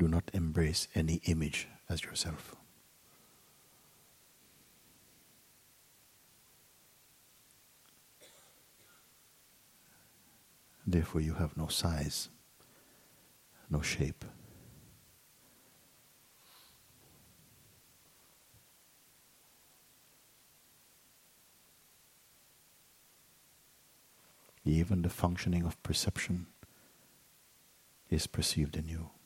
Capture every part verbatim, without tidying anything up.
Do not embrace any image as yourself. Therefore, you have no size, no shape. Even the functioning of perception is perceived in you.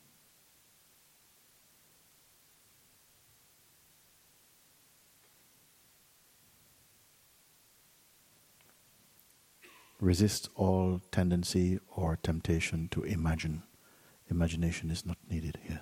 Resist all tendency or temptation to imagine. Imagination is not needed here.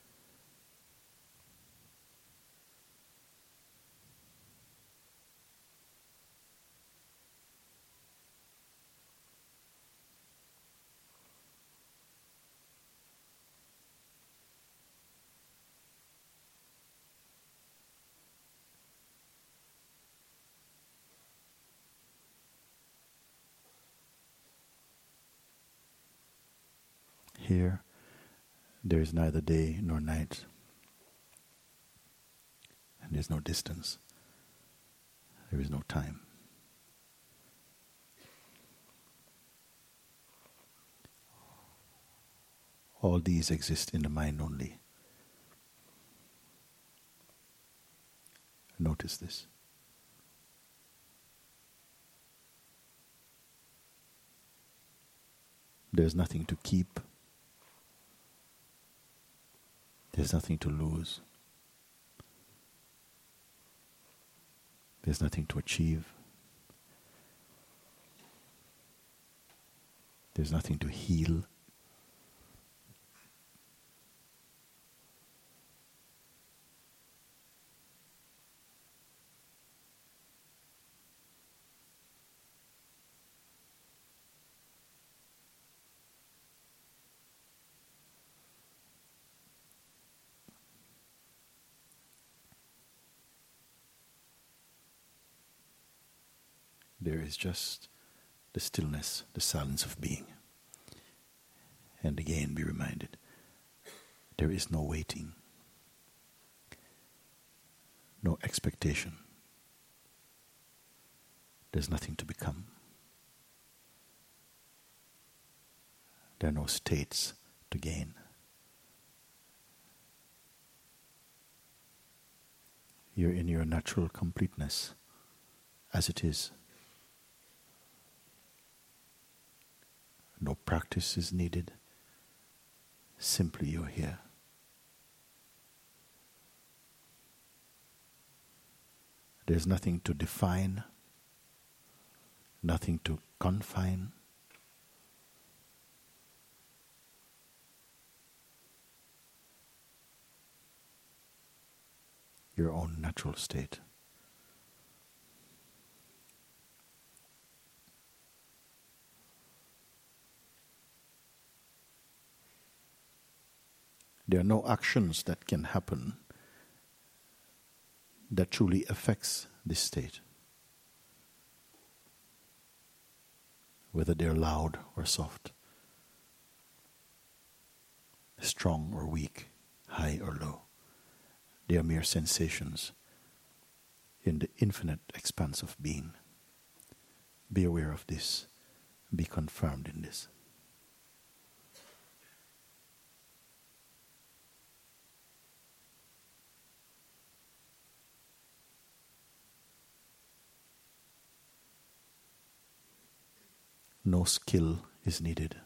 Here, there is neither day nor night, and there is no distance, there is no time. All these exist in the mind only. Notice this. There's nothing to keep. There's nothing to lose. There's nothing to achieve. There's nothing to heal. There is just the stillness, the silence of being. And again, be reminded, there is no waiting, no expectation. There's nothing to become. There are no states to gain. You're in your natural completeness as it is. No practice is needed. Simply you're here. There's nothing to define, nothing to confine. Your own natural state. There are no actions that can happen that truly affects this state, whether they're loud or soft, strong or weak, high or low. They are mere sensations in the infinite expanse of being. Be aware of this. Be confirmed in this. No skill is needed.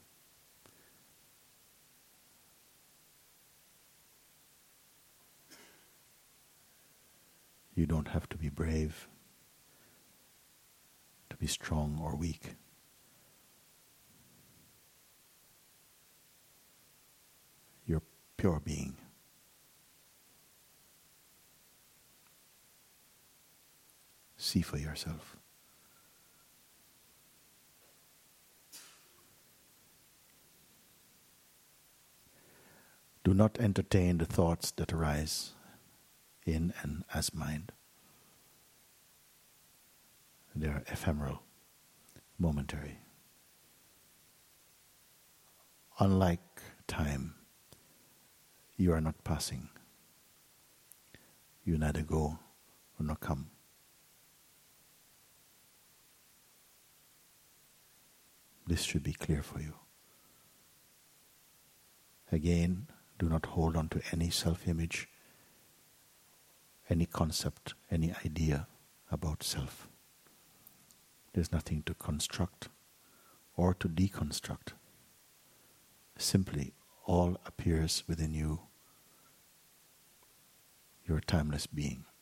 You don't have to be brave, to be strong or weak. You're pure being. See for yourself. Do not entertain the thoughts that arise in and as mind. They are ephemeral, momentary. Unlike time, You are not passing. You neither go nor come. This should be clear for you. Again, do not hold on to any self-image, any concept, any idea about self. There's nothing to construct or to deconstruct. Simply, all appears within you, your timeless being.